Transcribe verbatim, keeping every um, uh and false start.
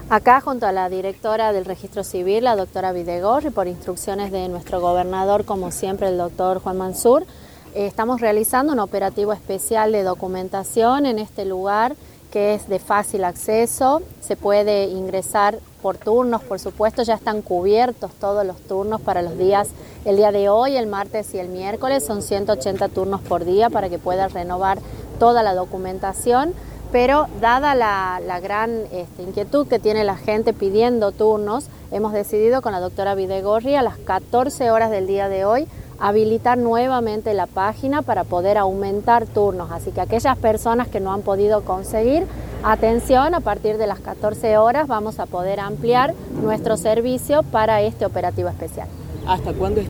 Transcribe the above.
Acá junto a la directora del Registro Civil, la doctora Videgorri, por instrucciones de nuestro gobernador, como siempre el doctor Juan Mansur, eh, estamos realizando un operativo especial de documentación en este lugar que es de fácil acceso. Se puede ingresar por turnos, por supuesto, ya están cubiertos todos los turnos para los días, el día de hoy, el martes y el miércoles, son ciento ochenta turnos por día para que pueda renovar toda la documentación. Pero dada la, la gran este, inquietud que tiene la gente pidiendo turnos, hemos decidido con la doctora Videgorri a las catorce horas del día de hoy habilitar nuevamente la página para poder aumentar turnos. Así que aquellas personas que no han podido conseguir, atención, a partir de las catorce horas vamos a poder ampliar nuestro servicio para este operativo especial. ¿Hasta cuándo